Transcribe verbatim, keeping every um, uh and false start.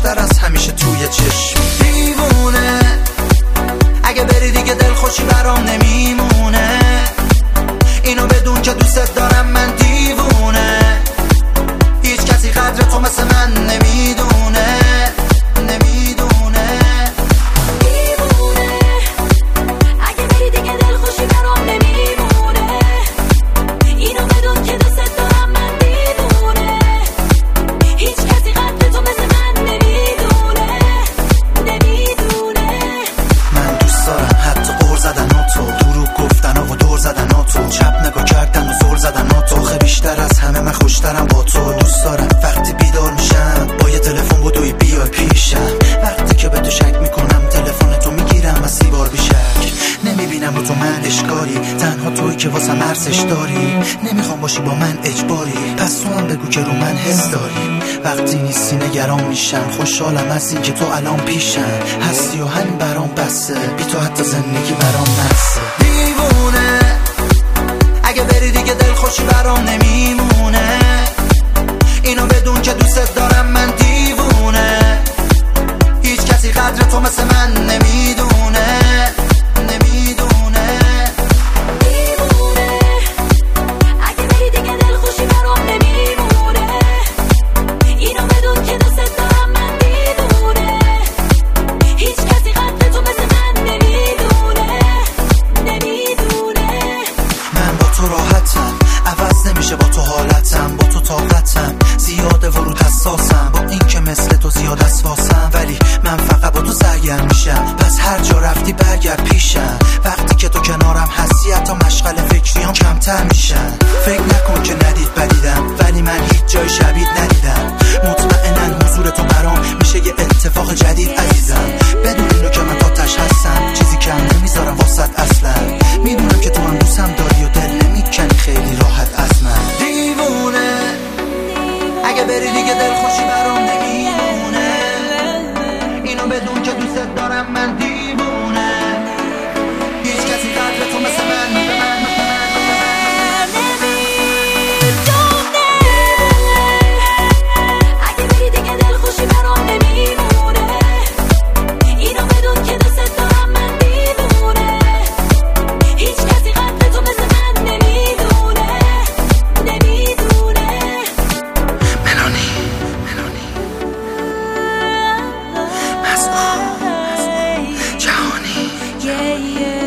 بیشتر از همیشه توی چشم. دیوونه اگه بری دیگه دل خوشی برام نمیمونه، اینو بدون که دوست دارم من دیوونه. هیچ کسی قدر تو مثل من نمیدونه نمیدونه. دیوونه اگه بری دیگه دل خوشی برام نمیمونه، اینو بدون که دوست دارم من دیوونه. هیچ کسی قدر تو مثل من نمیدونه نمیدونه. من دوست دارم حتی قول زدن ها تو، دروغ گفتن و دور زدن ها تو، چپ نگاه کردن و زور زدن ها تو. خیلی بیشتر از همه من خوشترم با تو. دوست دارم وقتی بیدار میشم با یه تلفن بدوی بیای پیشم، وقتی که به تو شک میکنم تلفن تو میگیرم و سی بار بیشک. نمیبینم رو تو من اشکالی، تنها توی که واسم ارزش داری. نمیخوام باشی با من اجباری، پس تو هم بگو که رو من حس داری. وقتی نیستی نگران میشم، خوشحالم از این که تو الان پیشم هستی و همین برام بسه. بی تو حتی زندگی برام نسه. دیوونه اگه بری دیگه دل خوشی برام نمیمونه، اینو بدون که دوست دارم من دیوونه. هیچ کسی قدر تو مثل من نمیدونه نمیدونه. دیوونه اگه بری دیگه دل خوشی برام نمیمونه، اینو بدون که دوست دارم من دیوونه. هیچ کسی قدر تو مثل من نمیدونه نمیدونه. من با تو راحتم، عوض نمیشه با تو حالتم، با تو طاقتم زیاده ورود حساسم، با این که مثل تو زیاد اسواسم، ولی من فقط با تو سرگرم میشم. پس هر جا رفتی برگرد پیشم، وقتی که تو کنارم هستی حتی مشغله فکریام کمتر میشن. فکر نکن که ندید بدیدم، ولی من هیچ جای شبیه ندیدم. مطمئنن حضور تو برام میشه یه اتفاق جدید عزیزم. بدون اینو که من تاتش هستم، چیزی کم نمیذارم واسط اصلا. میدونم که تو هم دوستم داری و دل نمیکنی خیلی راحت از من. دیوونه اگه بری دیگه دل خوشی برام نمیمونه، اینو بدون که دوست دارم من دیوونه. هیچ کسی قدر تو مثل من به من اگه بری دیگه دل خوشی برام نمیمونه، اینو بدون که دوست دارم من دیوونه. هیچ کسی قدر تو مثل من نمیدونه نمیدونه. ملانی ملانی مسئول جهانی. yeah, yeah.